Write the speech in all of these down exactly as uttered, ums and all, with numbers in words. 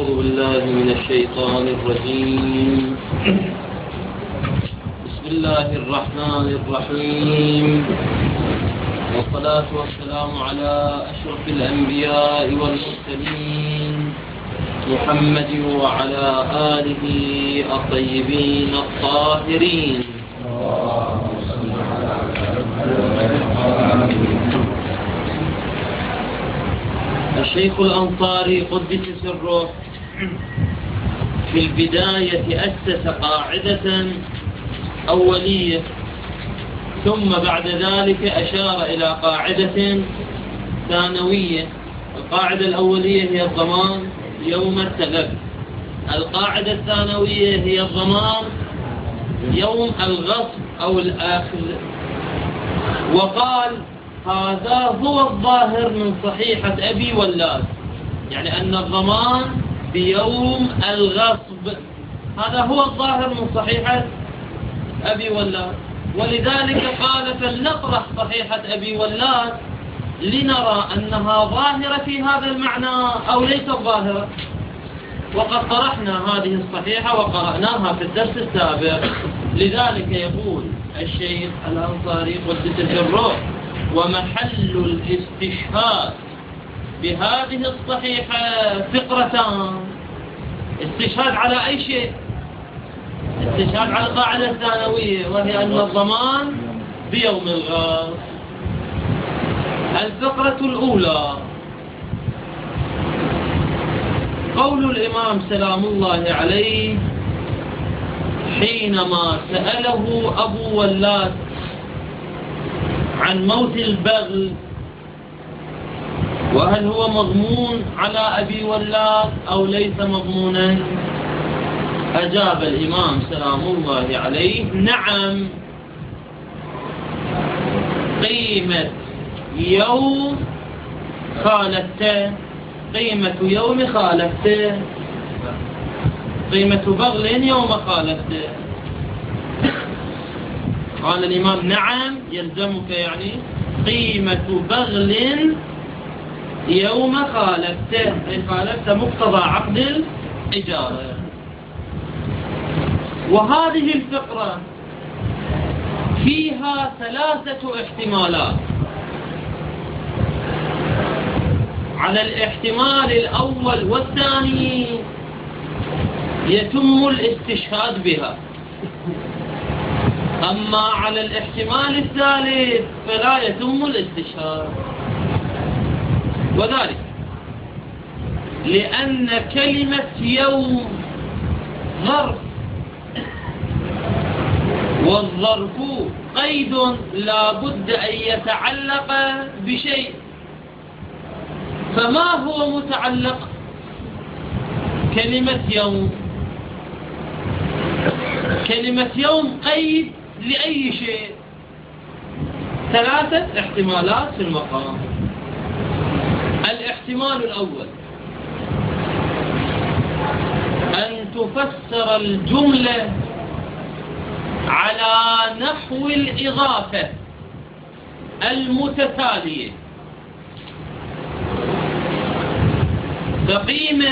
أعوذ بالله من الشيطان الرجيم. بسم الله الرحمن الرحيم، والصلاة والسلام على أشرف الأنبياء والمرسلين محمد وعلى آله الطيبين الطاهرين. الشيخ الأنصاري قدس سره في البداية أسس قاعدة أولية، ثم بعد ذلك أشار إلى قاعدة ثانوية. القاعدة الأولية هي الضمان يوم التلف، القاعدة الثانوية هي الضمان يوم الغصب أو الآخذ. وقال هذا هو الظاهر من صحيحة أبي ولاد، يعني أن الضمان بيوم الغصب، هذا هو الظاهر من صحيحة أبي ولاد. ولذلك قال فلنطرح صحيحة أبي ولاد لنرى أنها ظاهرة في هذا المعنى أو ليست ظاهرة. وقد طرحنا هذه الصحيحة وقرأناها في الدرس السابق. لذلك يقول الشيخ الأنصاري قدس سره: ومحل الاستشهاد بهذه الصحيحة فقرتان. استشهاد على أي شيء؟ استشهاد على القاعدة الثانوية، وهي أن الضمان بيوم الغصب. الفقرة الأولى قول الإمام سلام الله عليه حينما سأله أبو ولاد عن موت البغل وهل هو مضمون على أبي ولاد أو ليس مضمونا، أجاب الإمام سلام الله عليه: نعم، قيمة يوم خالفته، قيمة يوم خالفته، قيمة بغل يوم خالفته. قال الإمام: نعم، يلزمك يعني قيمة بغل يوم خالفته، أي خالفت مقتضى عقد الإجارة. وهذه الفقرة فيها ثلاثة احتمالات. على الاحتمال الأول والثاني يتم الاستشهاد بها، أما على الاحتمال الثالث فلا يتم الاستشهاد. وذلك لأن كلمة يوم ظرف، والظرف قيد لا بد أن يتعلق بشيء. فما هو متعلق؟ كلمة يوم. كلمة يوم قيد لأي شيء. ثلاثة احتمالات في المقام. الاحتمال الأول أن تفسر الجملة على نحو الإضافة المتتالية، فقيمة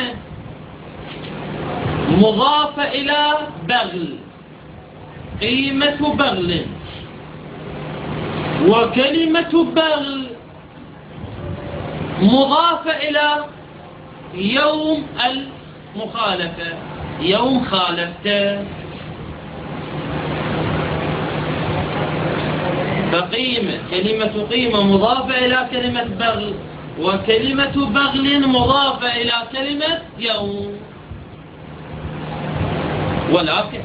مضافة إلى بغل، قيمة بغل، وكلمة بغل مضافة إلى يوم المخالفة، يوم خالفته. فقيمة كلمة قيمة مضافة إلى كلمة بغل، وكلمة بغل مضافة إلى كلمة يوم. ولكن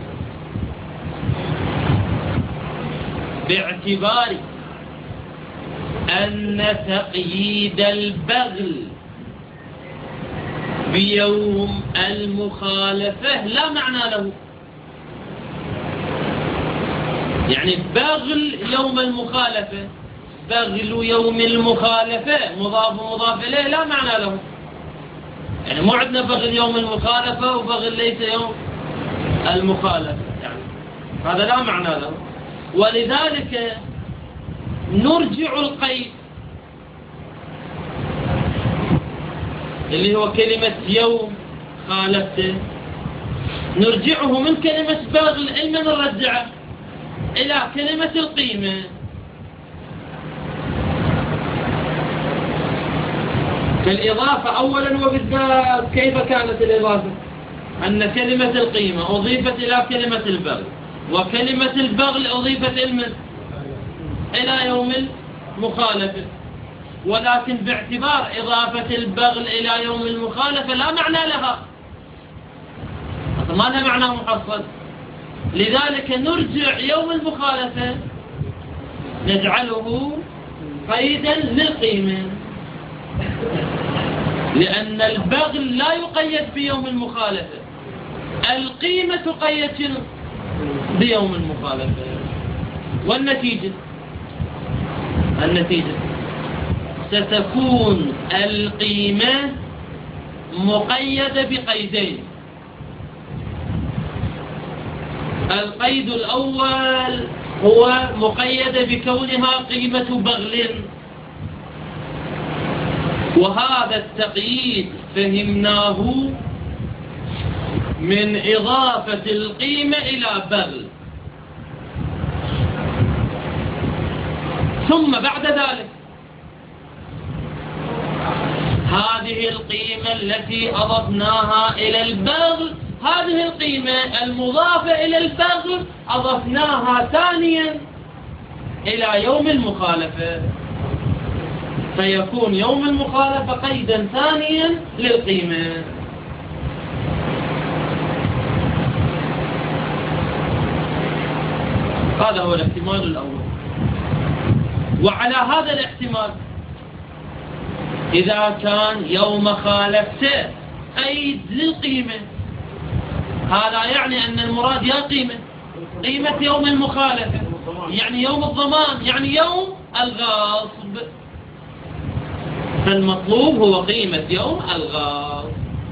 باعتبار أن تقييد البغل بيوم المخالفة لا معنى له، يعني بغل يوم المخالفة، بغل يوم المخالفة مضاف مضاف إليه لا معنى له. يعني مو عندنا بغل يوم المخالفة وبغل ليس يوم المخالفة، يعني هذا لا معنى له. ولذلك نرجع القيد اللي هو كلمة يوم خالفته نرجعه من كلمة بغل إلى من نرجعه إلى كلمة القيمة. فالإضافة أولا وبالذات كيف كانت الإضافة؟ أن كلمة القيمة أضيفت إلى كلمة البغل، وكلمة البغل أضيفت إلى إلى يوم المخالفة، ولكن باعتبار إضافة البغل إلى يوم المخالفة لا معنى لها، ما لها معنى محصل، لذلك نرجع يوم المخالفة نجعله قيدا للقيمة، لأن البغل لا يقيد بيوم المخالفة، القيمة تقيد بيوم المخالفة. والنتيجة النتيجة ستكون القيمة مقيدة بقيدين. القيد الأول هو مقيد بكونها قيمة بغل، وهذا التقييد فهمناه من إضافة القيمة إلى بغل. ثم بعد ذلك هذه القيمة التي أضفناها إلى البغل، هذه القيمة المضافة إلى البغل أضفناها ثانيا إلى يوم المخالفة، فيكون يوم المخالفة قيدا ثانيا للقيمة. هذا هو الاحتمال الأول. وعلى هذا الاحتمال إذا كان يوم خالفته قيد للقيمة، هذا يعني أن المراد يا قيمة قيمة يوم المخالفة، يعني يوم الضمان، يعني يوم الغاصب، فالمطلوب هو قيمة يوم الغاصب.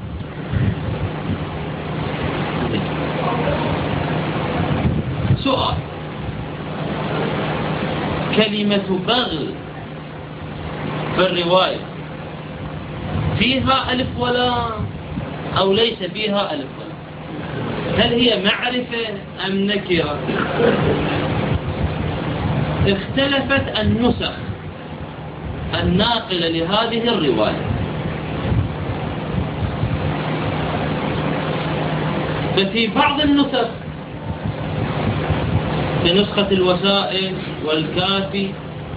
سؤال: كلمة بغل في الرواية فيها ألف ولام أو ليس فيها ألف ولام؟ هل هي معرفة أم نكرة؟ اختلفت النسخ الناقلة لهذه الرواية، ففي بعض النسخ في نسخة الوسائل والكافي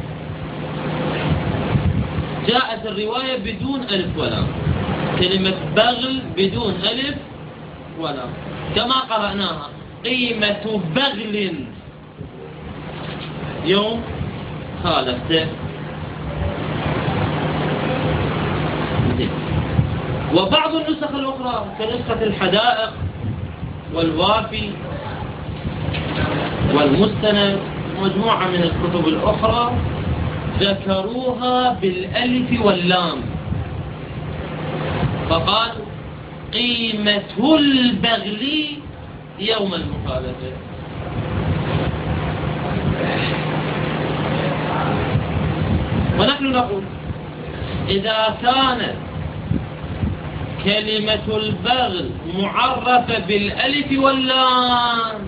جاءت الرواية بدون ألف ولام، كلمة بغل بدون ألف ولام، كما قرأناها: قيمة بغل يوم خالفته. وبعض النسخ الأخرى كنسخة الحدائق والوافي والمستند، مجموعة من الكتب الأخرى ذكروها بالألف واللام، فقالوا قيمة البغل يوم المخالفة. ونحن نقول إذا كانت كلمة البغل معرفة بالألف واللام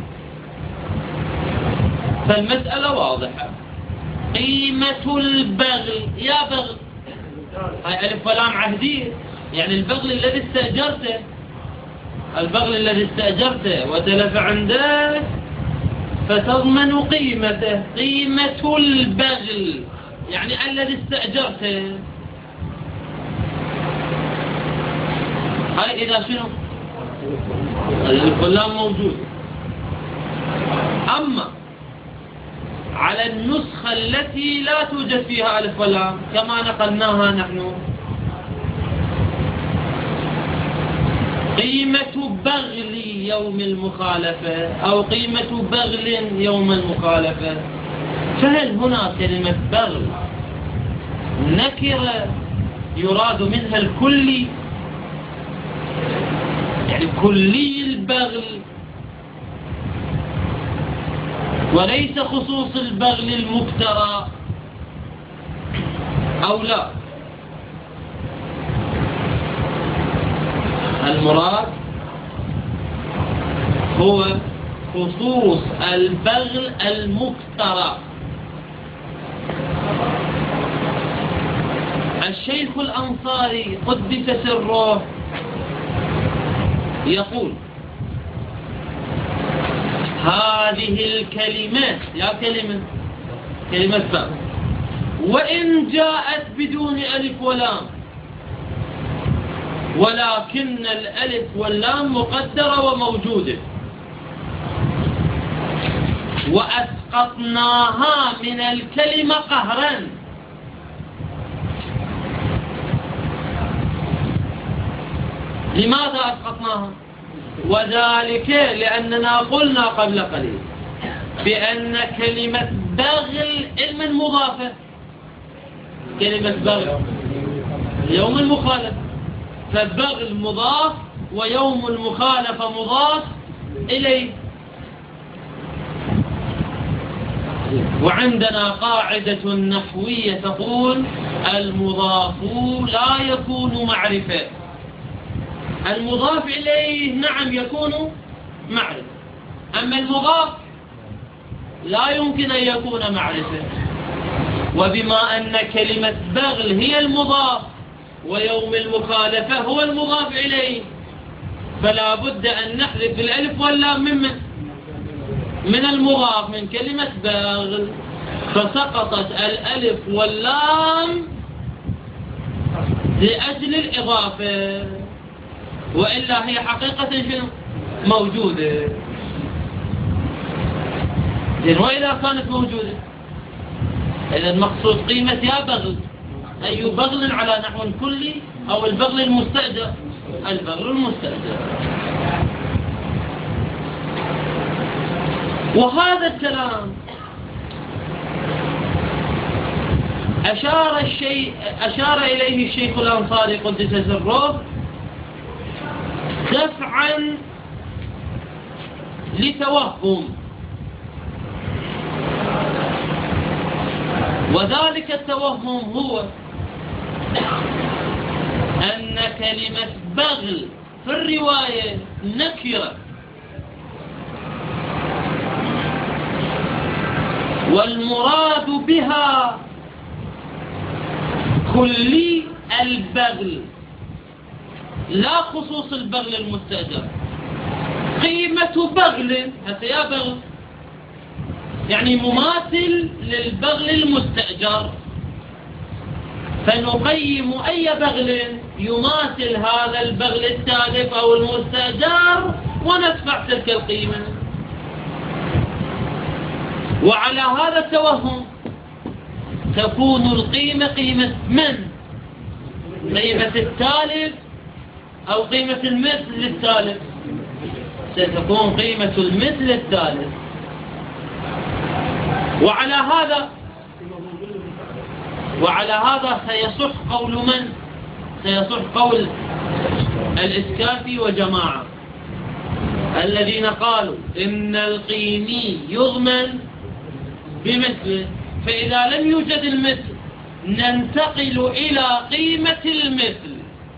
فالمسألة واضحة، قيمة البغل يا بغل، هاي ألف ولام عهدية، يعني البغل الذي استأجرته، البغل الذي استأجرته وتلف عنده فتضمن قيمته، قيمة البغل يعني الذي استأجرته. هاي إذا شنو؟ الألف واللام موجود. أما على النسخة التي لا توجد فيها ألف ولام كما نقلناها نحن، قيمة بغل يوم المخالفة أو قيمة بغل يوم المخالفة، فهل هنا كلمة بغل نكرة يراد منها الكلي، يعني كلي البغل، وليس خصوص البغل المبترى، أو لا؟ المراد هو خصوص البغل المكترى. الشيخ الأنصاري قدس سره يقول هذه الكلمات، يا كلمة كلمة بغل، وإن جاءت بدون ألف ولام، ولكن الألف واللام مقدرة وموجودة، وأسقطناها من الكلمة قهرا. لماذا أسقطناها؟ وذلك لأننا قلنا قبل قليل بأن كلمة بغل علم مضافة. كلمة بغل يوم المخالفة، فالبغل مضاف ويوم المخالفة مضاف إليه. وعندنا قاعدة نحوية تقول المضاف لا يكون معرفة. المضاف إليه نعم يكون معرفة، أما المضاف لا يمكن أن يكون معرفة. وبما أن كلمة بغل هي المضاف ويوم المخالفة هو المضاف إليه، فلا بد أن نحذف الألف واللام من من المضاف من كلمة بغل، فسقطت الألف واللام لأجل الإضافة، وإلا هي حقيقة شنو موجودة. زين، وإذا كانت موجودة إذا المقصود قيمة يا بغل، أي بغل على نحو كلي أو البغل المستأجر؟ البغل المستأجر. وهذا الكلام أشار الشيء أشار إليه الشيخ الأنصاري قدس سره دفعا لتوهم، وذلك التوهم هو أن كلمة بغل في الرواية نكرة، والمراد بها كلي البغل لا خصوص البغل المستأجر. قيمة بغل حتى يا بغل يعني مماثل للبغل المستأجر، فنقيم أي بغل يماثل هذا البغل التالف أو المستأجر وندفع تلك القيمة. وعلى هذا التوهم تكون القيمة قيمة من؟ قيمة التالف أو قيمة المثل للتالف؟ ستكون قيمة المثل للتالف. وعلى هذا وعلى هذا سيصح قول من؟ سيصح قول الإسكافي وجماعة الذين قالوا إن القيمي يضمن بمثله، فإذا لم يوجد المثل ننتقل إلى قيمة المثل.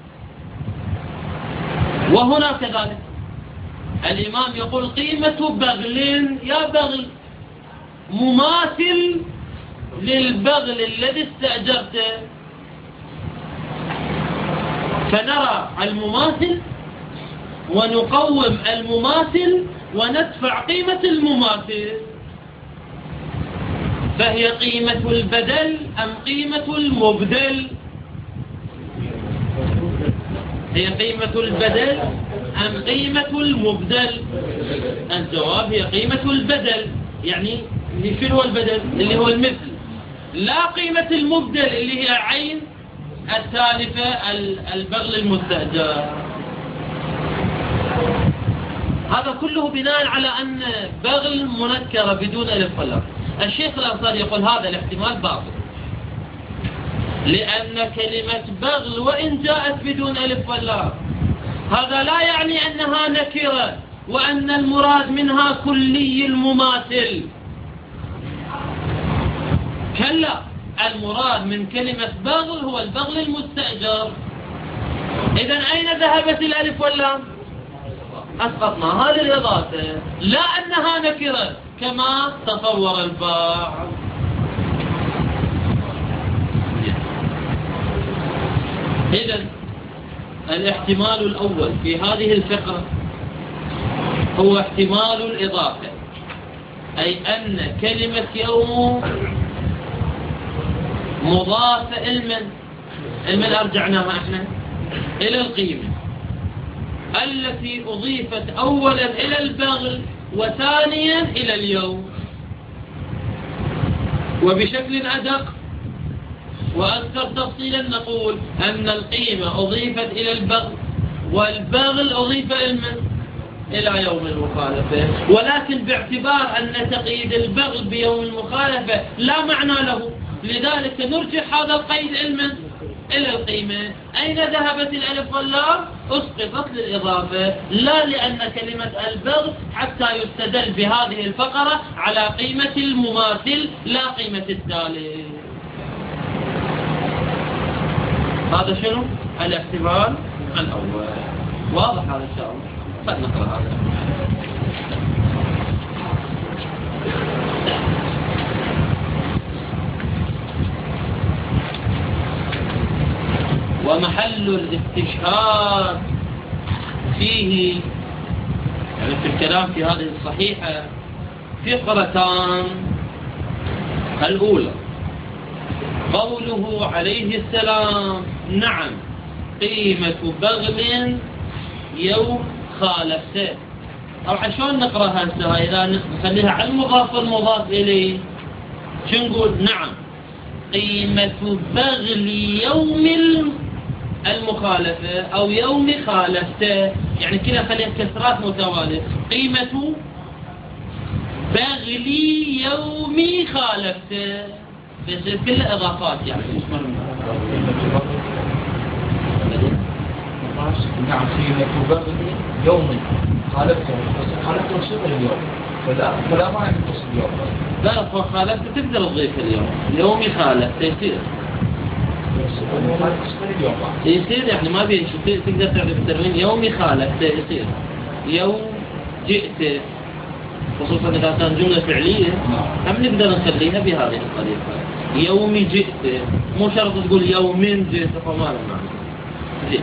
وهنا كذلك الإمام يقول قيمة بغل يا بغل مماثل للبغل الذي استأجرته، فنرى المماثل ونقوم المماثل وندفع قيمة المماثل. فهي قيمة البدل أم قيمة المبدل؟ هي قيمة البدل أم قيمة المبدل؟ الجواب هي قيمة البدل. يعني شنو هو البدل؟ اللي هو المثل، لا قيمة المبدل اللي هي عين التالفة البغل المستأجر. هذا كله بناء على أن بغل منكرة بدون ألف ولام. الشيخ الأنصاري يقول هذا الاحتمال باطل، لأن كلمة بغل وإن جاءت بدون ألف ولام هذا لا يعني أنها نكرة وأن المراد منها كلي المماثل. كلا، المراد من كلمة بغل هو البغل المستأجر، إذن أين ذهبت الألف واللام؟ أسقطنا هذه الإضافة، لا أنها نكرة كما تصور البعض. إذن الاحتمال الأول في هذه الفقرة هو احتمال الإضافة، أي أن كلمة يوم مضافة المن المن أرجعناها احنا إلى القيمة التي أضيفت أولا إلى البغل وثانيا إلى اليوم. وبشكل أدق وأكثر تفصيلا نقول أن القيمة أضيفت إلى البغل والبغل أضيف المن إلى يوم المخالفة، ولكن باعتبار أن تقييد البغل بيوم المخالفة لا معنى له، لذلك نرجح هذا القيد المن إلى القيمة. أين ذهبت الألف واللام؟ أسقطت للإضافة، لا لأن كلمة البغل حتى يستدل بهذه الفقرة على قيمة المماثل لا قيمة الثالث. هذا شنو؟ الاحتمال الأول. واضح هذا إن شاء الله؟ فلنقرأ هذا. ومحل الاستشهاد فيه يعني في الكلام في هذه الصحيحة فقرتان. الأولى قوله عليه السلام نعم قيمة بغل يوم خالفته. طبعا شلون نقرأ هسه؟ إذا نخليها على المضاف والمضاف إليه شو نقول؟ نعم قيمة بغل يوم المخالفة أو يوم خالفته، يعني كلا خليها كسرات متوالية. قيمة بغل يوم خالفته بيصير كلها إضافات يعني. نعم قيمة بغل يوم خالفته، بس خالفته صفر اليوم، فلا فلا ما يتصل اليوم. لا لا خالفته تقدر تضيف اليوم، يومي خالفته يصير يصير يعني ما بين شو تقدر تعرف التنوين. يومي خالفته يصير يوم جئت، خصوصا إذا كان جملة فعلية هم نقدر نخليها بهذه الطريقة. يومي جئت، مو شرط تقول يومين جئت فما له معنى. زين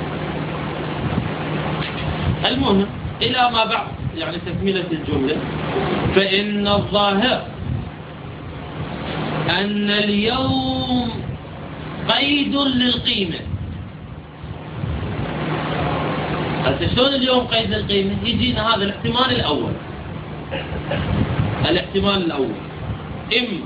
المهم إلى ما بعد يعني تكملة الجملة. فإن الظاهر أن اليوم قيد للقيمة. هسه شلون اليوم قيد للقيمة؟ يجينا هذا الاحتمال الأول. الاحتمال الأول إما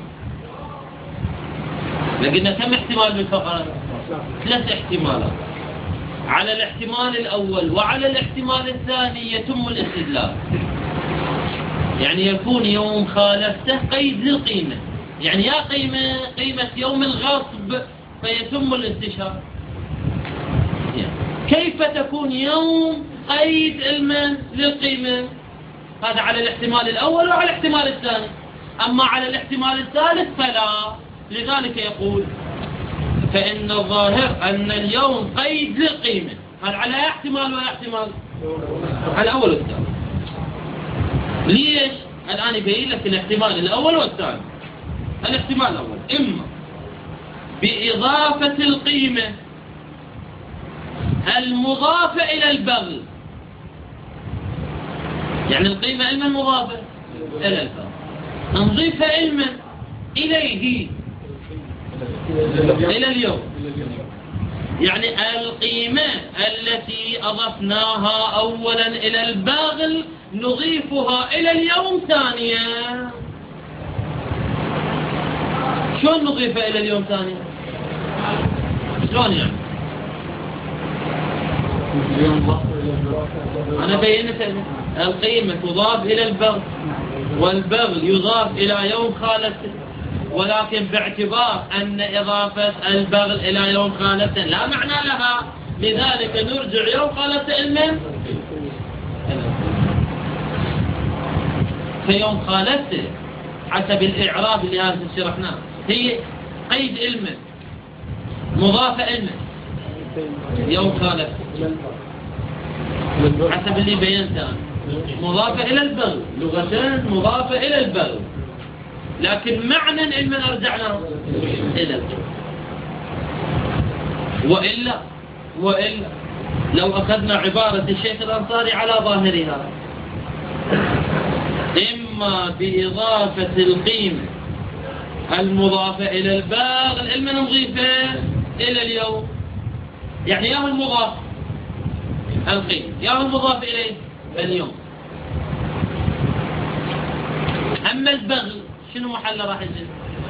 لقينا كم احتمال بالفقرة؟ ثلاث احتمالات. على الاحتمال الأول وعلى الاحتمال الثاني يتم الاستدلال، يعني يكون يوم خالفته قيد للقيمة، يعني يا قيمة قيمة يوم الغصب فيتم الاستشهاد. يعني كيف تكون يوم قيد المن للقيمة؟ هذا على الاحتمال الأول وعلى الاحتمال الثاني. أما على الاحتمال الثالث فلا. لذلك يقول فإن الظاهر أن اليوم قيد للقيمة. هل على احتمال ولا احتمال؟ على الأول والثاني. ليش؟ الآن يبين لك الاحتمال الأول والثاني. الاحتمال الأول إما بإضافة القيمة المضافة إلى البغل، يعني القيمة علما مضافة إلى البغل، نضيف علما إليه إلى اليوم، يعني القيمة التي أضفناها أولا إلى البغل نضيفها إلى اليوم ثانيا. شلون نضيفها إلى اليوم ثانيا؟ شلون يعني؟ أنا بينت القيمة تضاف إلى البغل والبغل يضاف إلى يوم خالته، ولكن باعتبار أن إضافة البغل إلى يوم خالته لا معنى لها، لذلك نرجع يوم خالته المن في يوم خالته حسب الإعراب اللي هذا شرحناه هي قيد المن مضافة المن يوم خالف حسب اللي بينته أنا. مضافة إلى البغل لغة مضافة إلى البغل، لكن معنى علما أرجعنا إلى البغل. وإلا وإلا لو أخذنا عبارة الشيخ الأنصاري على ظاهرها، إما بإضافة القيمة المضافة إلى البغل علما نضيفه إلى اليوم، يعني ياهو المضاف القيمة ياهو المضاف إليه اليوم. أما البغل شنو محله راح يصير؟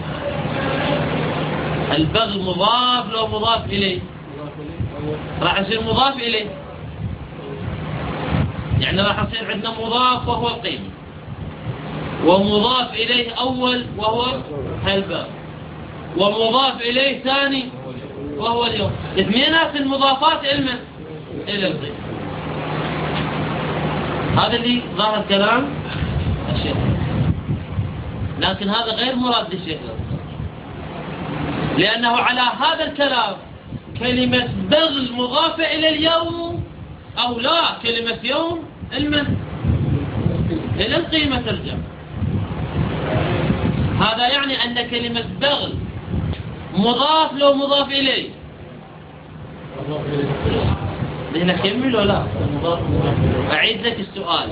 البغل مضاف لو مضاف إليه راح يصير مضاف إليه، يعني راح يصير عندنا مضاف وهو القيمة، ومضاف إليه أول وهو البغل، ومضاف إليه ثاني وهو اليوم. اثنينات المضافات علما إلى القيمة. هذا اللي ظاهر كلام الشيخ، لكن هذا غير مراد للشيخ، لأنه على هذا الكلام كلمة بغل مضافة إلى اليوم أو لا كلمة يوم علما إلى القيمة ترجع. هذا يعني أن كلمة بغل مضاف لو مضاف إليه. لهنا كمل ولا أعيد لك السؤال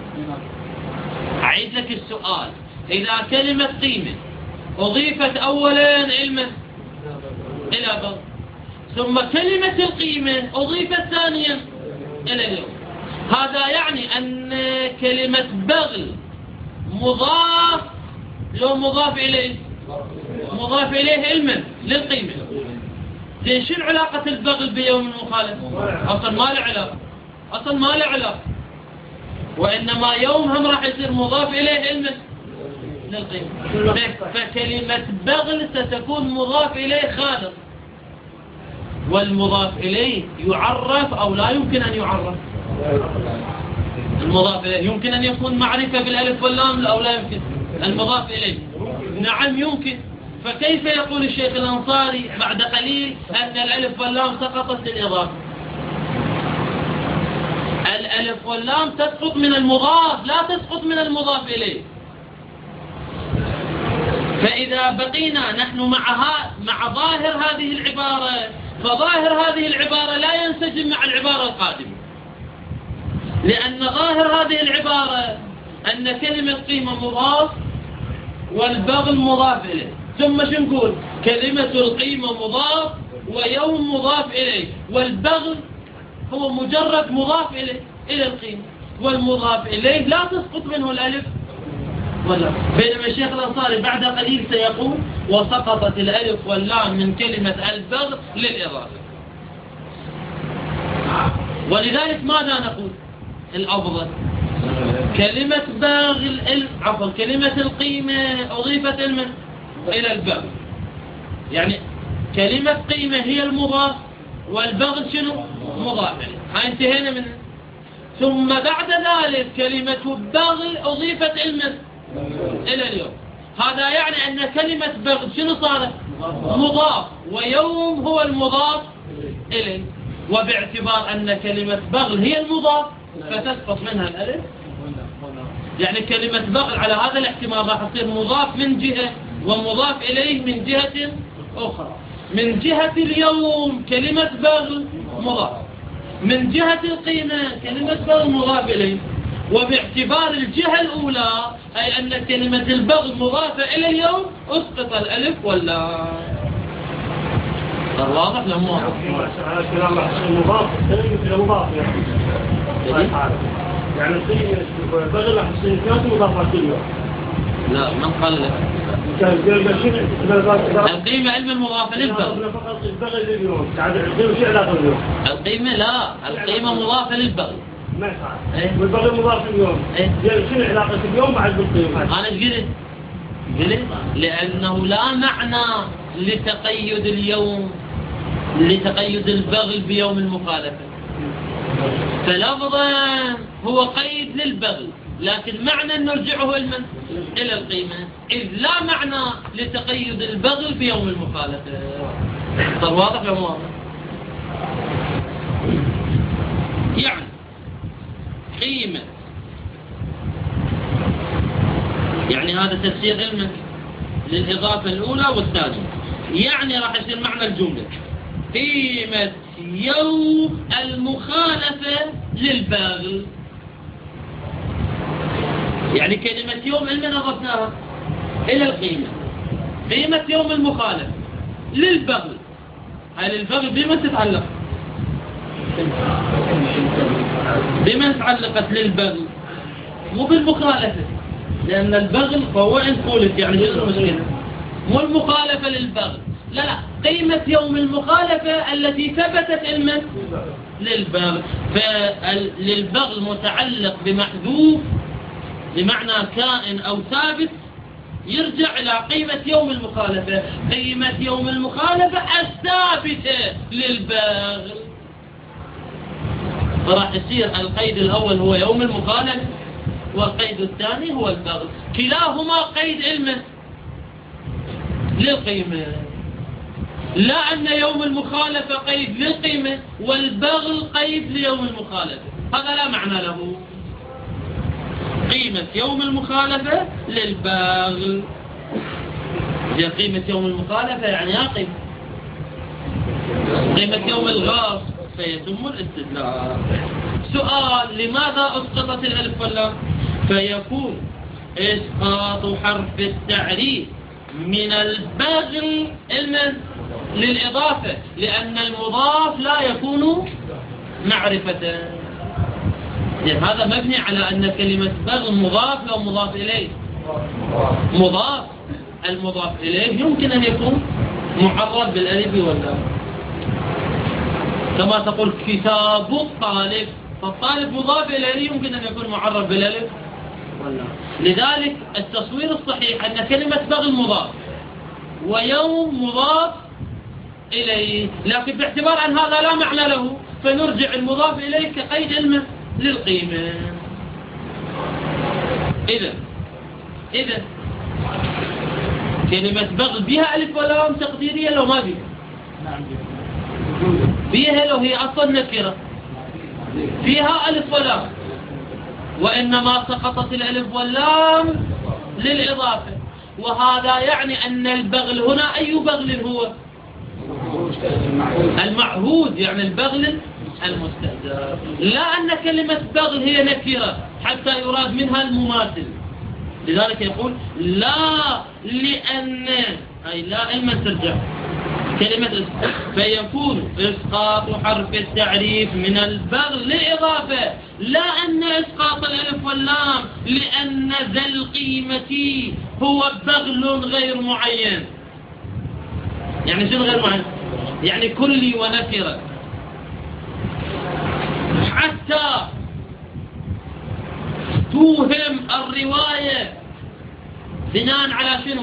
أعيد لك السؤال إذا كلمة قيمة أضيفت أولا علما إلى بغل، ثم كلمة القيمة أضيفت ثانيا إلى اليوم، هذا يعني أن كلمة بغل مضاف لو مضاف إليه مضاف إليه علما للقيمة. زين شو علاقة البغل بيوم المخالف؟ أصلا ما له علاقة، أصلا ما له علاقة، وإنما يوم هم راح يصير مضاف إليه علما للقيمة. فكلمة بغل ستكون مضاف إليه خالص، والمضاف إليه يعرف أو لا يمكن أن يعرف. المضاف إليه يمكن أن يكون معرفة بالألف واللام أو لا يمكن. المضاف إليه نعم يمكن. فكيف يقول الشيخ الأنصاري بعد قليل أن الألف واللام سقطت للإضافة؟ الألف واللام تسقط من المضاف لا تسقط من المضاف إليه. فإذا بقينا نحن معها مع ظاهر هذه العبارة، فظاهر هذه العبارة لا ينسجم مع العبارة القادمة، لأن ظاهر هذه العبارة أن كلمة قيمة مضاف والبغل مضاف إليه، ثم شو نقول؟ كلمة القيمة مضاف ويوم مضاف إليه، والبغل هو مجرد مضاف إليه إلى القيمة، والمضاف إليه لا تسقط منه الألف ولا. بينما الشيخ الأنصاري بعد قليل سيقول وسقطت الألف واللام من كلمة البغل للإضافة. ولذلك ماذا نقول؟ الأفضل كلمة باغل عفوا كلمة القيمة أضيفت إلى البغل، يعني كلمة قيمة هي المضاف والبغل شنو؟ مضاف إليه. هاي انتهينا منه. ثم بعد ذلك كلمة بغل أضيفت إلى اليوم، هذا يعني أن كلمة بغل شنو صارت؟ مضاف، ويوم هو المضاف إليه، وباعتبار أن كلمة بغل هي المضاف فتسقط منها الألف. يعني كلمة بغل على هذا الاحتمال راح تصير مضاف من جهة ومضاف إليه من جهة أخرى. من جهة اليوم كلمة بغل مضاف، من جهة القيمة كلمة بغل مضاف إليه، وباعتبار الجهة الأولى أي أن كلمة البغل مضافة إلى اليوم أسقط الألف ولا واضح لهم واضح؟ على كلام المضاف كلمة المضاف يعني القيمة البغل حسين كانت مضافة اليوم. لا من قال لك القيمة علم المضافة للبغل. فقط البغل لليوم تعال القيمة شيء علاقة اليوم. القيمة لا القيمة مضافة للبغل. ما صح. إيه؟ والبغل مضاف اليوم. إيه؟ يعني شنو علاقة اليوم بعد بالقيمة؟ أنا إيش قلت؟ قلت لأنه لا معنى لتقيد اليوم لتقيد البغل بيوم المخالفة، فلفظا هو قيد للبغل لكن معنى نرجعه إلى القيمة، إذ لا معنى لتقيد البغل بيوم المخالفة. طب واضح ولا مو واضح؟ يعني قيمة، يعني هذا تفسير علمك للإضافة الأولى والثانية. يعني راح يصير معنى الجملة قيمة يوم المخالفة للباغي. يعني كلمة يوم علمنا أضفناها إلى القيمة. قيمة يوم المخالفة للبغل، هاي للبغل بما تتعلق؟ بما تعلقت للبغل مو بالمخالفة، لأن البغل فهو إن خولف يعني شو المشكلة؟ مو المخالفة للبغل، لا لا، قيمة يوم المخالفة التي ثبتت علما للبغل. فللبغل متعلق بمحذوف بمعنى كائن أو ثابت يرجع إلى قيمة يوم المخالفة. قيمة يوم المخالفة الثابتة للبغل، فراح يصير القيد الأول هو يوم المخالفة والقيد الثاني هو البغل. كلاهما قيد علمه للقيمة، لا أن يوم المخالفة قيد للقيمة والبغل قيد ليوم المخالفة، هذا لا معنى له. قيمة يوم المخالفة للبغل، هي قيمة يوم المخالفة يعني يا قيمة قيمة يوم الغاص فيتم الاستدلال. سؤال: لماذا أسقطت الألف واللام؟ فيكون إسقاط حرف التعريف من البغل علما للإضافة، لأن المضاف لا يكون معرفة. يعني هذا مبني على أن كلمة بغل مضاف أو مضاف إليه. مضاف، المضاف إليه يمكن أن يكون معرب بالألف واللام، كما تقول كتاب الطالب، فالطالب مضاف إليه يمكن أن يكون معرب بالألف واللام. لذلك التصوير الصحيح أن كلمة بغل مضاف ويوم مضاف إليه، لكن باعتبار أن هذا لا معنى له فنرجع المضاف إليه كقيد علمه للقيمة. إذا إذا كلمة بغل بها ألف ولام تقديرية لو ما بها؟ نعم بها، لو هي أصلا نكرة فيها ألف ولام، وإنما سقطت الألف واللام للإضافة. وهذا يعني أن البغل هنا أي بغل هو؟ المعهود، يعني البغل المستأجر، لا أن كلمة بغل هي نكرة حتى يراد منها المماثل. لذلك يقول لا لأن، أي لا إما ترجع كلمة، فيكون إسقاط حرف التعريف من البغل للإضافة، لا أن إسقاط الألف واللام لأن ذا القيمة هو بغل غير معين. يعني شنو غير معين؟ يعني كلي ونكرة، حتى توهم الرواية بناء على شنو؟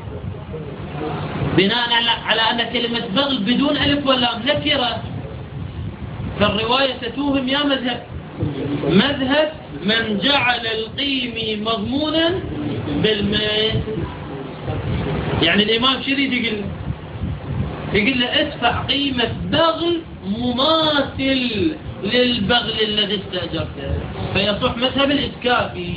بناء على, على أن كلمة بغل بدون ألف واللام نكرة، فالرواية ستوهم يا مذهب مذهب من جعل القيم مضمونا بالمثل. يعني الإمام شريد يقول يقول له ادفع قيمة بغل مماثل للبغل الذي استأجرته، فيصح مذهب الإسكافي.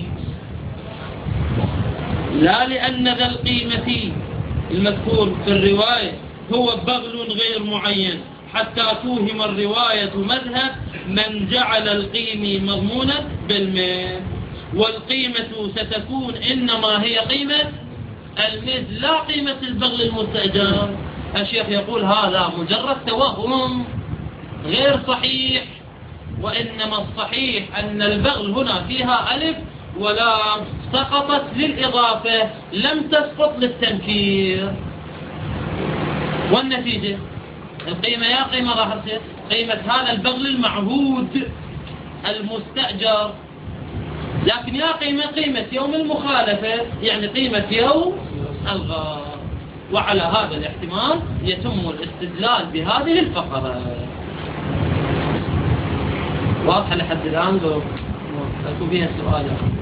لا لأن ذا القيمة المذكور في الرواية هو بغل غير معين حتى توهم الرواية مذهب من جعل القيم مضمونا بالمثل، والقيمة ستكون إنما هي قيمة المثل لا قيمة البغل المستأجر. الشيخ يقول هذا مجرد توهم غير صحيح، وإنما الصحيح أن البغل هنا فيها ألف ولام سقطت للإضافة لم تسقط للتنكير. والنتيجة القيمة يا قيمة راح تصير قيمة هذا البغل المعهود المستأجر، لكن يا قيمة قيمة يوم المخالفة يعني قيمة يوم الغار. وعلى هذا الاحتمال يتم الاستدلال بهذه الفقرة. واضحة لحد الآن؟ لو أكو بها سؤال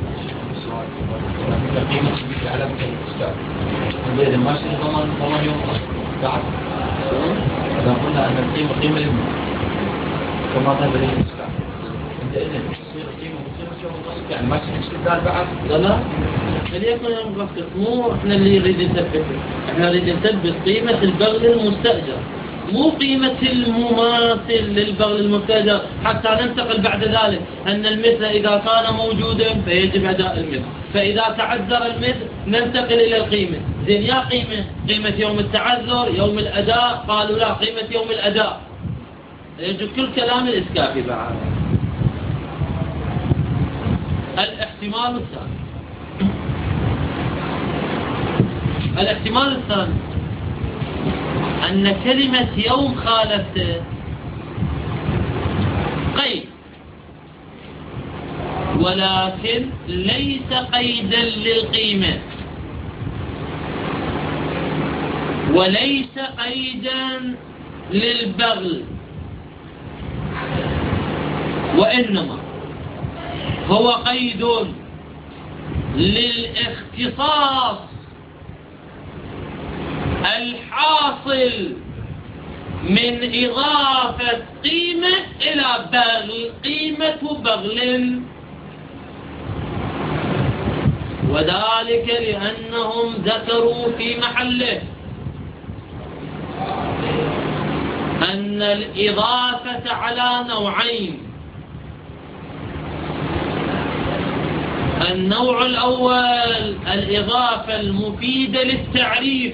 قيمة على الإسكان إذا ما يصير ضمان ضمان يوم بعد إذا قلنا أن القيمة قيمة للمال كما ذهب إليه الإسكان تصير قيمة وتصير يوم الغصب يعني ما تصير استدلال بعد. لا لا فليكن يوم الغصب مو احنا اللي نريد نثبت، احنا نريد نثبت قيمة البغل المستأجر مو قيمة المماثل للبغل المستأجر، حتى ننتقل بعد ذلك أن المثل إذا كان موجودا فيجب أداء المثل، فإذا تعذر المثل ننتقل إلى القيمة. زين يا قيمة قيمة يوم التعذر يوم الأداء، قالوا لا قيمة يوم الأداء، يجب كل كلام الإسكافي بعد. الاحتمال الثاني الاحتمال الثاني أن كلمة يوم خالفته قيد، ولكن ليس قيدا للقيمة وليس قيدا للبغل، وإنما هو قيد للاختصاص الحاصل من إضافة قيمة إلى بغل، قيمة بغل، وذلك لأنهم ذكروا في محله أن الإضافة على نوعين. النوع الأول الإضافة المفيدة للتعريف،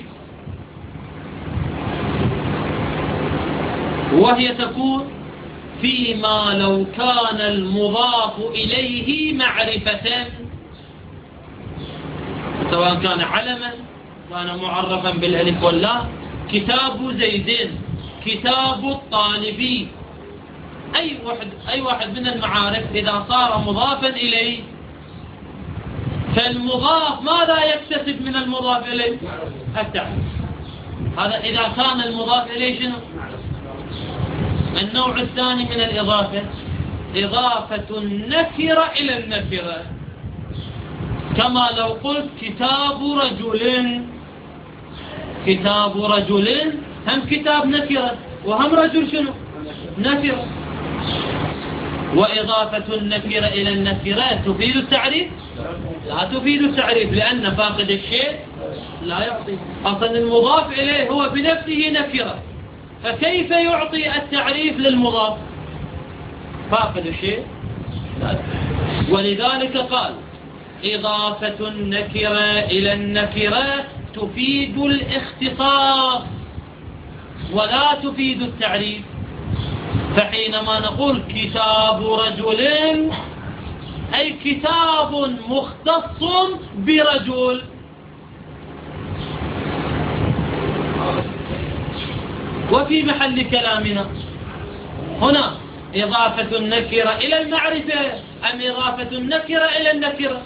وهي تكون فيما لو كان المضاف إليه معرفة، سواء كان علما كان معرفا بالألف واللام، كتاب زيد، كتاب الطالب، أي واحد أي واحد من المعارف إذا صار مضافا إليه فالمضاف ماذا يكتسب من المضاف إليه؟ التعريف. هذا إذا كان المضاف إليه شنو؟ النوع الثاني من الإضافة إضافة النكرة إلى النكرة، كما لو قلت كتاب رجل، كتاب رجل هم كتاب نكرة وهم رجل شنو؟ نكرة. وإضافة النكرة إلى النكرة تفيد التعريف؟ لا تفيد التعريف، لأن فاقد الشيء لا يعطي. أصلا المضاف إليه هو بنفسه نكرة، فكيف يعطي التعريف للمضاف؟ فاقد الشيء لا يعطي. ولذلك قال إضافة النكرة إلى النكرة تفيد الاختصاص ولا تفيد التعريف. فحينما نقول كتاب رجل أي كتاب مختص برجل، وفي محل كلامنا هنا إضافة النكرة إلى المعرفة أم إضافة النكرة إلى النكرة؟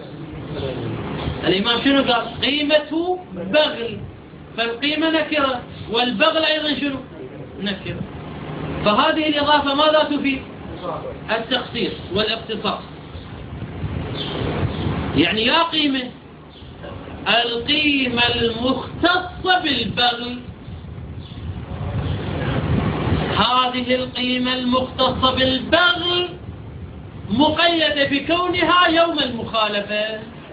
الإمام شنو قال؟ قيمة بغل، فالقيمة نكرة والبغل أيضا شنو؟ نكرة. فهذه الإضافة ماذا تفيد؟ التخصيص والاختصاص. يعني يا قيمة القيمة المختصة بالبغل، هذه القيمة المختصة بالبغل مقيدة بكونها يوم المخالفة.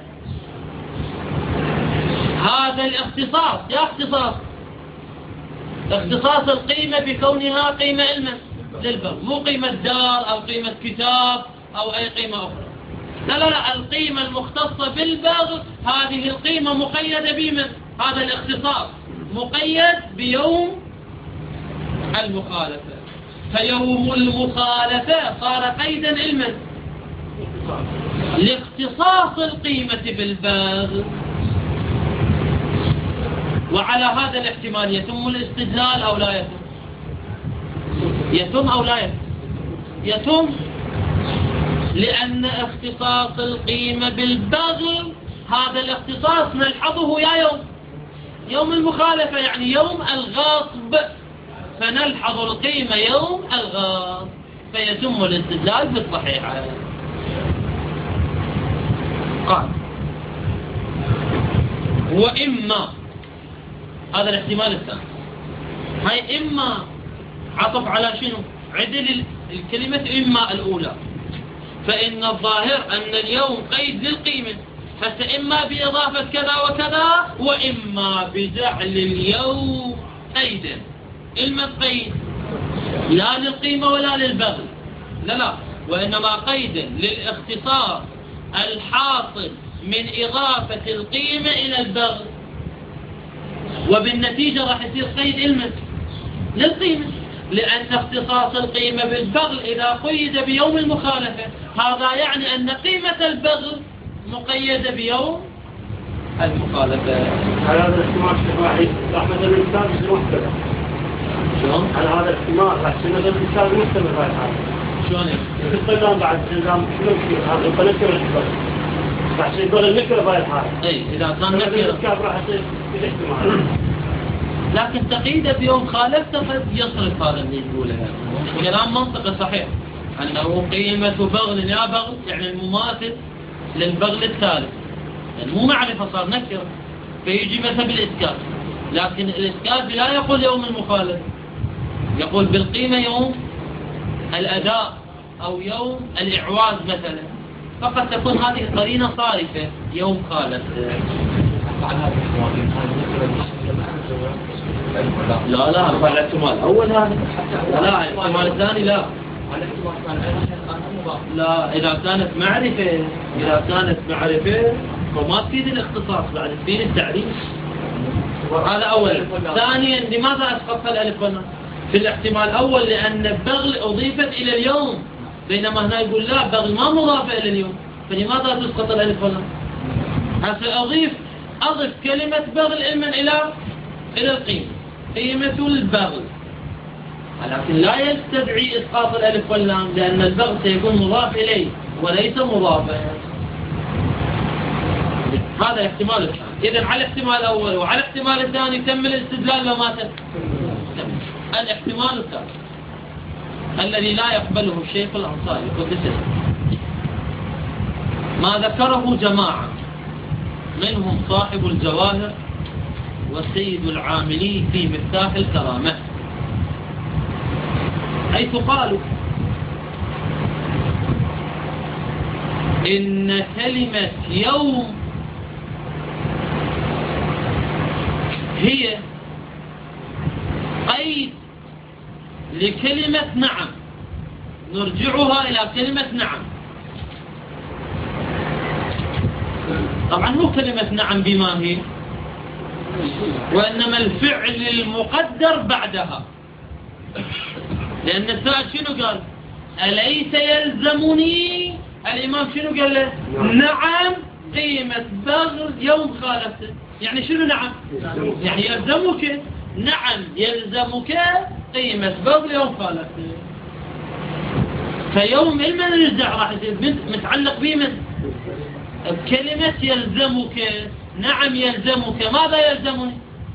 هذا الاختصاص يا اختصاص اختصاص القيمة بكونها قيمة علما للبغل، مو قيمة دار أو قيمة كتاب أو أي قيمة أخرى. لا لا لا القيمة المختصة بالبغل هذه القيمة مقيدة بمن؟ هذا الاختصاص مقيد بيوم المخالفة، فيوم المخالفة صار قيدا علما لاختصاص القيمة بالبغل. وعلى هذا الاحتمال يتم الاستدلال أو لا يتم؟ يتم أو لا يتم؟ يتم، لأن اختصاص القيمة بالبغل هذا الاختصاص نلحظه يا يوم يوم المخالفة، يعني يوم الغاصب، فنلحظ القيمة يوم الغاصب فيتم الاستدلال بالصحيحة. قال وإما، هذا الاحتمال الثاني، هاي إما عطف على شنو؟ عدل الكلمة إما الأولى، فإن الظاهر أن اليوم قيد للقيمة، فإما بإضافة كذا وكذا وإما بجعل اليوم قيدا. المقيد لا للقيمة ولا للبغل، لا لا، وإنما قيدا للاختصاص الحاصل من إضافة القيمة إلى البغل، وبالنتيجة راح يصير قيد المس للقيمة، لأن اختصاص القيمة بالبغل إذا قيد بيوم المخالفة هذا يعني أن قيمة البغل مقيدة بيوم المخالفة. على هذا الاحتمال شيخ واحد راح مثلا الإنسان يصير محتمل. شلون؟ على هذا الاحتمال راح يصير مثلا الإنسان محتمل هاي الحالة. شلون؟ القيدان بعد النظام شنو كثير هذا القنكر البغل راح يصير بغل نكرة بهاي الحالة. أي إذا كان نكرة راح يصير الاحتمال. لكن تقييده بيوم خالفته قد يصرف هذا اللي يقوله. كلام منطقي صحيح أنه قيمة بغل يا بغل يعني المماثل للبغل الثالث، يعني مو معرفة صار نكر فيجي مثل بالإسكات، لكن الإسكات لا يقول يوم المخالف، يقول بالقيمة يوم الأداء أو يوم الإعواز مثلا، فقد تكون هذه قرينة صارفة يوم خالف. لا لا هذا الاحتمال الأول هذا، لا الاحتمال الثاني لا. لا إذا كانت معرفة إذا كانت معرفة فما تفيد الاختصاص، بعد تفيد التعريف. هذا أولا. ثانيا لماذا أسقط الألف واللام في الاحتمال الأول؟ لأن البغل أضيفت إلى اليوم، بينما هنا يقول لا بغل ما مضافة إلى اليوم، فلماذا تسقط الألف واللام؟ هسه أضيف أضف كلمة بغل علما إلى إلى القيمة، قيمة البغل، ولكن لا يستدعي إسقاط الألف واللام لأن البغل سيكون مضاف إليه وليس مضافا. هذا الاحتمال الثاني. إذن على الاحتمال الأول وعلى الاحتمال الثاني تم الاستدلال وما تم. الاحتمال الثاني الذي لا يقبله الشيخ الأنصاري قدسه ما ذكره جماعة منهم صاحب الجواهر والسيد العاملي في مفتاح الكرامة، حيث قالوا إن كلمة يوم هي قيد لكلمة نعم، نرجعها إلى كلمة نعم. طبعا مو كلمة نعم بما هي، وإنما الفعل المقدر بعدها، لأن السائل شنو قال؟ أليس يلزمني؟ الإمام شنو قال له؟ نعم قيمة بغل يوم خالفته. يعني شنو نعم؟ يعني يلزمك. نعم يلزمك قيمة بغل يوم خالفته. فيوم علما نرجع راح يصير متعلق بمن؟ بكلمة يلزمك. نعم يلزمك. ماذا يلزمني؟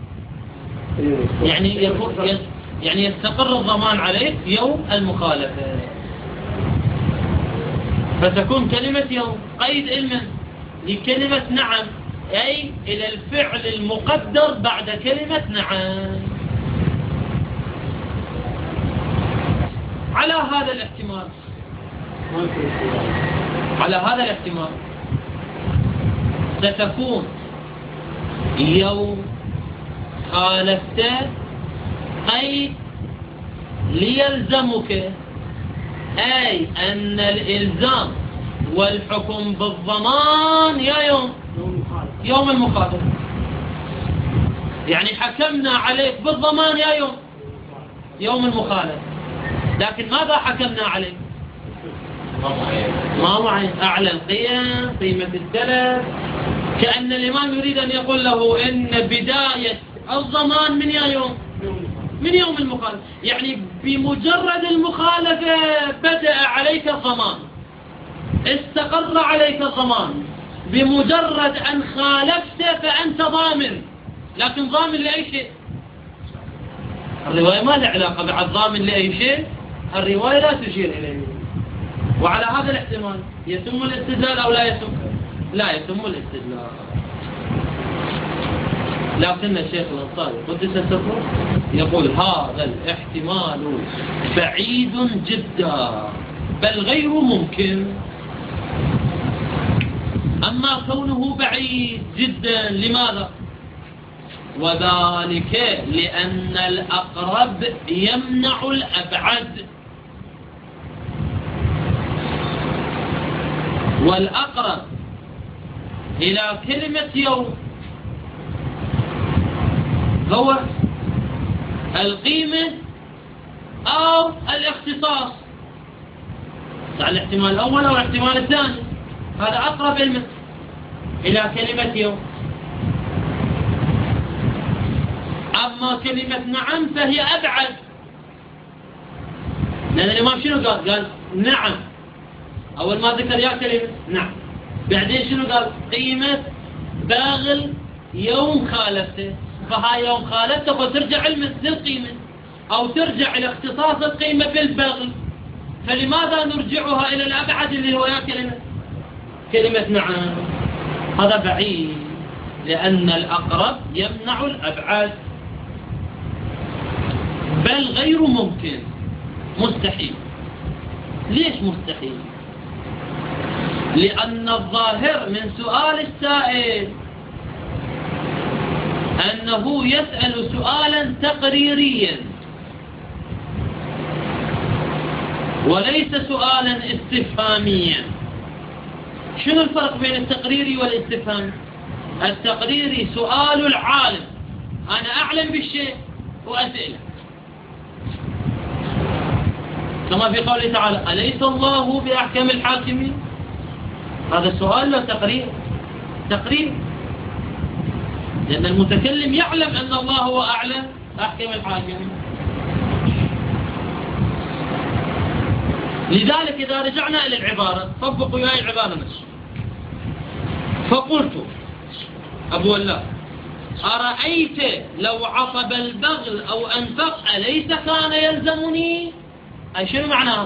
يعني يكون يعني يستقر الضمان عليك يوم المخالفة، فتكون كلمة يوم قيد علما لكلمة نعم، أي إلى الفعل المقدر بعد كلمة نعم. على هذا الاحتمال على هذا الاحتمال ستكون يوم خالفت قيد ليلزمك، أي أن الإلزام والحكم بالضمان يا يوم يوم المخالفة. يعني حكمنا عليك بالضمان يا يوم يوم المخالفة، لكن ماذا حكمنا عليك؟ ما معين أعلى القيم قيمة السلف، كأن الإمام يريد أن يقول له إن بداية الضمان من يا يوم من يوم المخالفة. يعني بمجرد المخالفة بدأ عليك الضمان، استقر عليك الضمان، بمجرد أن خالفت فأنت ضامن، لكن ضامن لأي شيء؟ الرواية ما لها علاقة بعد ضامن لأي شيء، الرواية لا تشير إليه. وعلى هذا الاحتمال يتم الاستدلال أو لا يتم؟ لا يتم الاستدلال. لكن الشيخ الأنصاري قدس سره يقول هذا الاحتمال بعيد جدا بل غير ممكن. أما كونه بعيد جدا لماذا؟ وذلك لأن الأقرب يمنع الأبعد، والأقرب إلى كلمة يوم هو القيمة أو الاختصاص، الاحتمال الأول أو الاحتمال الثاني، هذا أقرب إلى كلمة يوم. أما كلمة نعم فهي أبعد، لأن الإمام شنو قال؟ قال نعم، أول ما ذكر يا كلمة نعم، بعدين شنو قال؟ قيمة باغل يوم خالفته، فهاي يوم خالفته فترجع للقيمة أو ترجع إلى اختصاص القيمة بالباغل، فلماذا نرجعها إلى الأبعد اللي هو يا كلمة كلمة نعم؟ هذا بعيد، لأن الأقرب يمنع الأبعد، بل غير ممكن، مستحيل. ليش مستحيل؟ لأن الظاهر من سؤال السائل أنه يسأل سؤالا تقريريا وليس سؤالا استفهاميا. شنو الفرق بين التقريري والاستفهامي؟ التقريري سؤال العالم، أنا أعلم بالشيء وأسأله، كما في قوله تعالى أليس الله بأحكم الحاكمين؟ هذا سؤال له تقرير، تقرير، لأن المتكلم يعلم أن الله هو أعلم أحكم الحاكمين. لذلك إذا رجعنا إلى العبارة، طبقوا هاي العبارة نفسها. فقلت أبو الله أرأيت لو عصب البغل أو أنفق أليس كان يلزمني؟ أي شنو معناه؟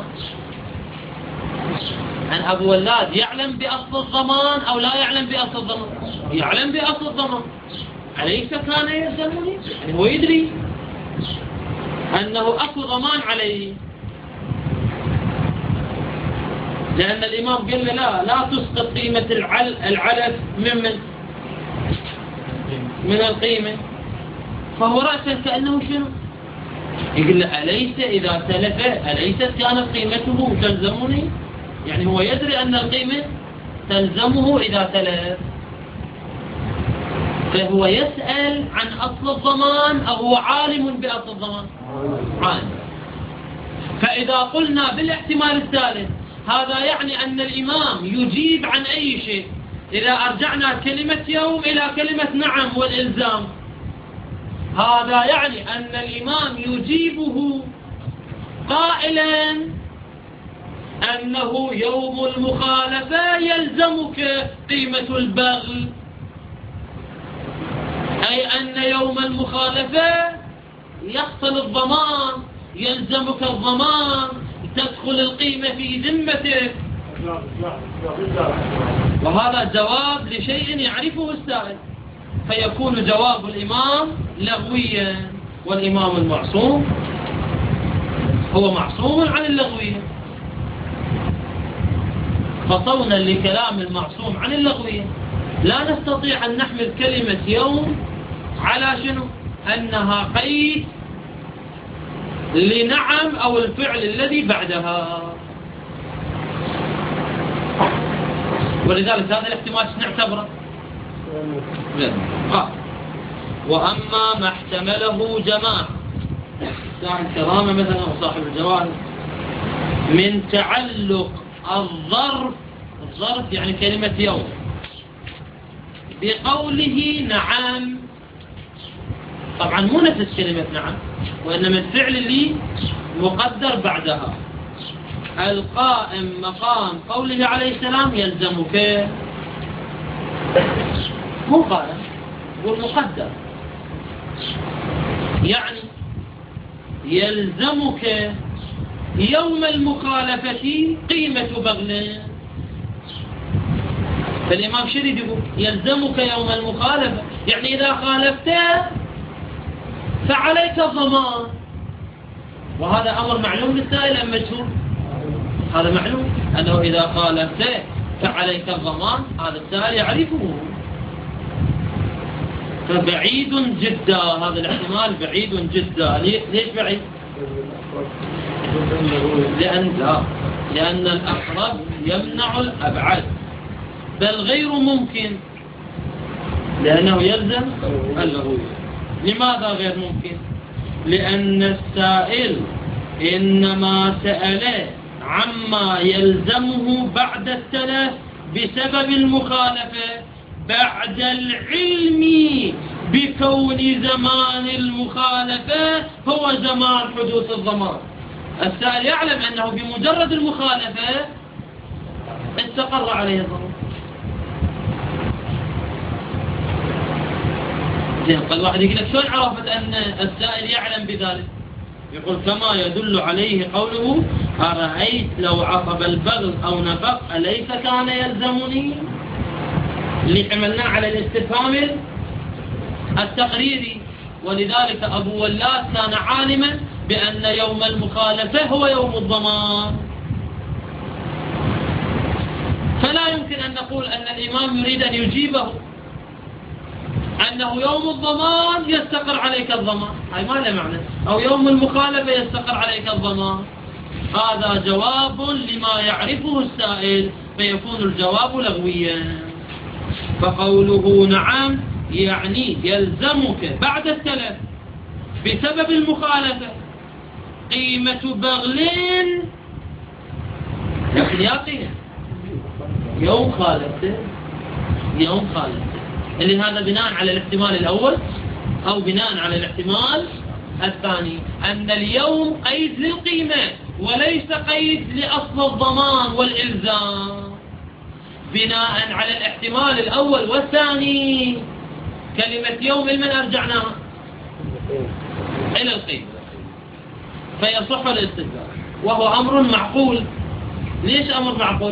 أن أبو ولاد يعلم بأصل الضمان أو لا يعلم بأصل الضمان؟ يعلم بأصل الضمان، أليس كان يلزمني؟ يعني هو يدري أنه أصل ضمان عليه، لأن الإمام قال له لا لا تسقط قيمة العل العلف من من من القيمة، فهو رأسا كأنه شنو؟ يقول له أليس إذا تلف أليست كانت قيمته تلزمني؟ يعني هو يدري أن القيمة تلزمه إذا تلف، فهو يسأل عن أصل الضمان أو هو عالم بأصل الضمان؟ عالم. فإذا قلنا بالاحتمال الثالث هذا يعني أن الإمام يجيب عن أي شيء. إذا أرجعنا كلمة يوم إلى كلمة نعم والإلزام، هذا يعني أن الإمام يجيبه قائلا أنه يوم المخالفة يلزمك قيمة البغل، أي أن يوم المخالفة يحصل الضمان، يلزمك الضمان، تدخل القيمة في ذمتك. وهذا جواب لشيء يعرفه السائل، فيكون جواب الإمام لغويا، والإمام المعصوم هو معصوم عن اللغوية، فصونا لكلام المعصوم عن اللغوية لا نستطيع أن نحمل كلمة يوم على شنو؟ أنها قيد لنعم أو الفعل الذي بعدها، ولذلك هذا الاحتمال نعتبره. قال وأما ما احتمله جماعة كان كرامة مثلا وصاحب الجواهر من تعلق الظرف، الظرف يعني كلمة يوم، بقوله نعم، طبعا مو نفس كلمة نعم، وإنما الفعل اللي مقدر بعدها، القائم مقام قوله عليه السلام يلزمك، مو قائم، هو المقدر، يعني يلزمك يوم المخالفة قيمة بغل. فالإمام شريد يقول يلزمك يوم المخالفة، يعني إذا خالفته فعليك الضمان، وهذا أمر معلوم للسائل أم مجهول؟ هذا معلوم أنه إذا خالفته فعليك الضمان، هذا السائل يعرفه، فبعيد جدا هذا الاحتمال، بعيد جدا. ليش بعيد؟ لأن لا لأن الأقرب يمنع الأبعد، بل غير ممكن لأنه يلزم اللغوية. لماذا غير ممكن؟ لأن السائل إنما سأل عما يلزمه بعد التلف بسبب المخالفة بعد العلم بكون زمان المخالفة هو زمان حدوث الضمان. السائل يعلم أنه بمجرد المخالفة استقر عليه الضمان. قال واحد يقول لك شلون عرفت أن السائل يعلم بذلك؟ يقول كما يدل عليه قوله أرأيت لو عصب البغل أو نفق أليس كان يلزمني؟ اللي حملناه على الاستفهام التقريري. ولذلك أبو ولاد كان عالما بأن يوم المخالفة هو يوم الضمان، فلا يمكن أن نقول أن الإمام يريد أن يجيبه أنه يوم الضمان يستقر عليك الضمان، هاي ما له معنى، أو يوم المخالفة يستقر عليك الضمان. هذا جواب لما يعرفه السائل فيكون الجواب لغويا. فقوله نعم يعني يلزمك بعد التلف بسبب المخالفة قيمة بغلين، لكن يا قيمة يوم خالفته يوم خالفته اللي هذا بناء على الاحتمال الأول أو بناء على الاحتمال الثاني أن اليوم قيد للقيمة وليس قيد لأصل الضمان والإلزام. بناء على الاحتمال الأول والثاني كلمة يوم لمن أرجعناها؟ إلى القيد، فيصح الاستدلال وهو أمر معقول. ليش أمر معقول؟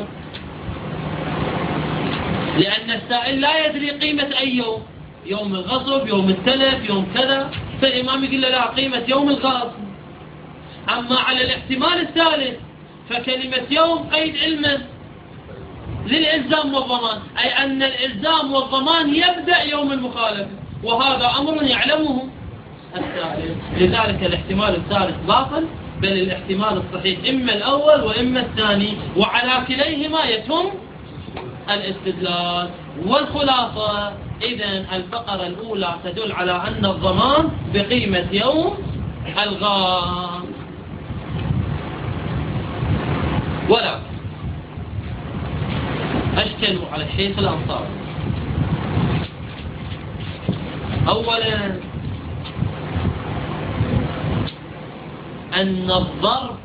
لأن السائل لا يدري قيمة أي يوم، يوم الغصب، يوم التلف، يوم كذا، فالإمام يقول له لا قيمة يوم الغصب. أما على الاحتمال الثالث فكلمة يوم قيد علما للإلزام والضمان، أي أن الإلزام والضمان يبدأ يوم المخالفة، وهذا أمر يعلمه السائل. لذلك الاحتمال الثالث باطل، بل الاحتمال الصحيح إما الأول وإما الثاني، وعلى كليهما يتم الاستدلال. والخلاصة إذن الفقرة الأولى تدل على أن الضمان بقيمة يوم الغام. ولا أشكلوا على الشيخ الأنصاري. أولا أن الظرف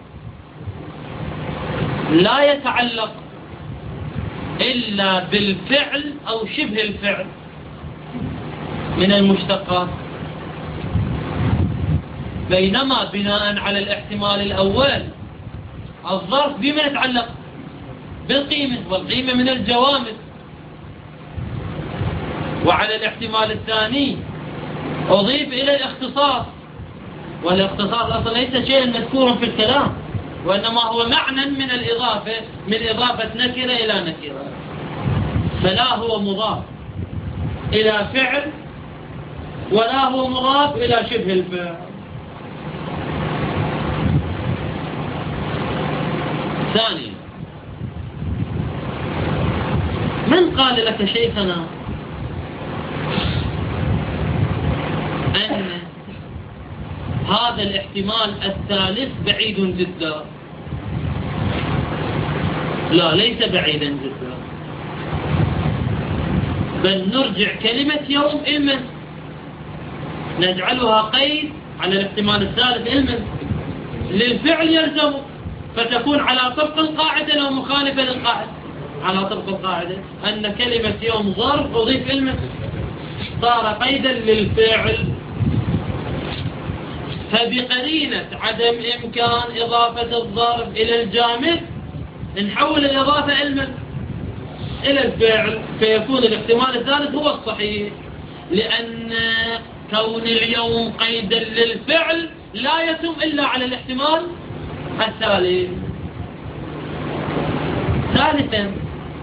لا يتعلق إلا بالفعل أو شبه الفعل من المشتقات، بينما بناء على الاحتمال الأول الظرف بما يتعلق بالقيمة، والقيمة من الجوامد. وعلى الاحتمال الثاني أضيف إلى الاختصاص، والاختصاص أصلا ليس شيئا مذكورا في الكلام، وإنما هو معنى من الإضافة، من إضافة نكرة إلى نكرة، فلا هو مضاف إلى فعل ولا هو مضاف إلى شبه الفعل. ثانيا من قال لك شيخنا أن هذا الاحتمال الثالث بعيد جدا؟ لا، ليس بعيدا جدا، بل نرجع كلمة يوم إلما نجعلها قيد على الاحتمال الثالث إلما للفعل يلزم، فتكون على طبق القاعدة لو مخالفة للقاعدة، على طبق القاعدة أن كلمة يوم ظرف أضيف إلما صار قيدا للفعل. فبقرينة عدم إمكان إضافة الظرف إلى الجامد نحول الإضافة علما إلى الفعل، فيكون الاحتمال الثالث هو الصحيح، لأن كون اليوم قيدا للفعل لا يتم إلا على الاحتمال الثالث. ثالثا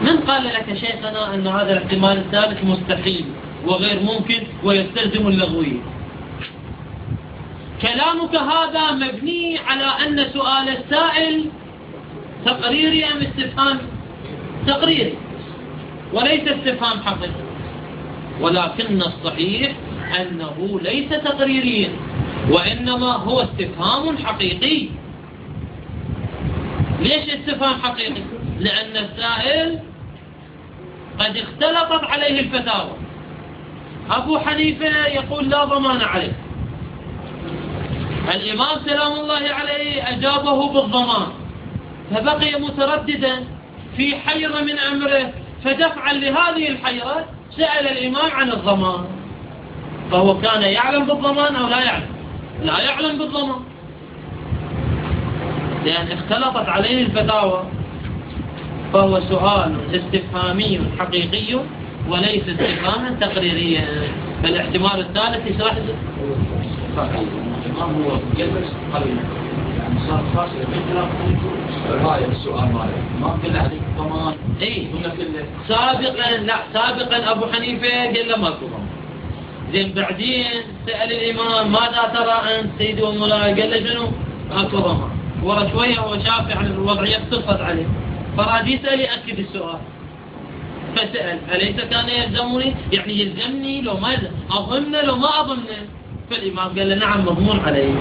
من قال لك شيخنا أن هذا الاحتمال الثالث مستحيل وغير ممكن ويستلزم اللغوية؟ كلامك هذا مبني على أن سؤال السائل تقريري أم استفهام تقريري وليس استفهام حقيقي، ولكن الصحيح أنه ليس تقريريا وإنما هو استفهام حقيقي. ليش استفهام حقيقي؟ لأن السائل قد اختلطت عليه الفتاوى. أبو حنيفة يقول لا ضمان عليه، الإمام سلام الله عليه أجابه بالضمان، فبقي مترددا في حيرة من أمره، فدفعا لهذه الحيرة سأل الإمام عن الضمان، فهو كان يعلم بالضمان أو لا يعلم؟ لا يعلم بالضمان، لأن اختلطت عليه الفتاوى، فهو سؤال استفهامي حقيقي وليس استفهاما تقريريا. فالاحتمال الثالث يشرح الإمام هو جلس قليلا يعني صار فاصل بين الراية السؤال ماله ما قال عليك ضمان. اي سابقا لا سابقا أبو حنيفة قال له ماكو ضمان، زين بعدين سأل الإمام ماذا ترى أنت سيدي والمولاي؟ قال له شنو؟ ماكو ضمان. ورا شوية هو شاف يعني الوضعية اقتصت عليه، فراد يسأل يأكد السؤال، فسأل أليس كان يلزمني؟ يعني يلزمني لو ما يلزم، أضمن لو ما أضمن؟ فالإمام قال له نعم مضمون عليه.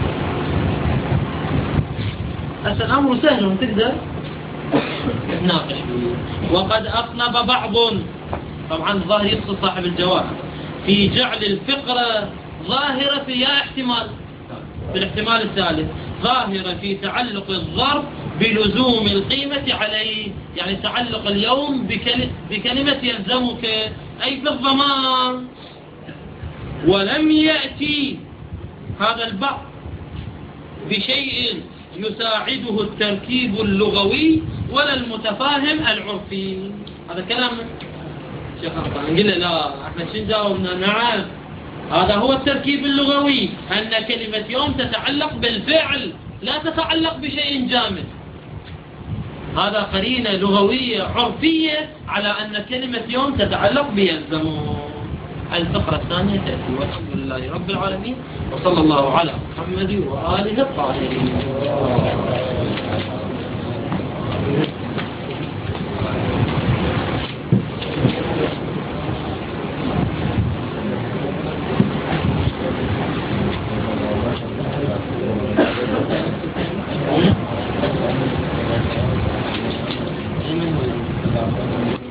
هسه الأمر سهل تقدر تناقش فيه. وقد أطنب بعض، طبعا الظاهر يقصد صاحب الجواب، في جعل الفقرة ظاهرة في يا احتمال، في الاحتمال الثالث ظاهرة في تعلق الظرف بلزوم القيمة عليه، يعني تعلق اليوم بكلمة يلزمك أي في الضمان. ولم يأتي هذا البعض بشيء يساعده التركيب اللغوي ولا المتفاهم العرفي. هذا كلام شيخ أخطأ. نقول له لا، احنا شو جاوبنا؟ نعم هذا هو التركيب اللغوي، أن كلمة يوم تتعلق بالفعل لا تتعلق بشيء جامد. هذا قرينة لغوية عرفية على أن كلمة يوم تتعلق بيلزم. الفقرة الثانية تأتي. والحمد لله رب العالمين، وصلى الله على محمد وآله الطاهرين. Amen.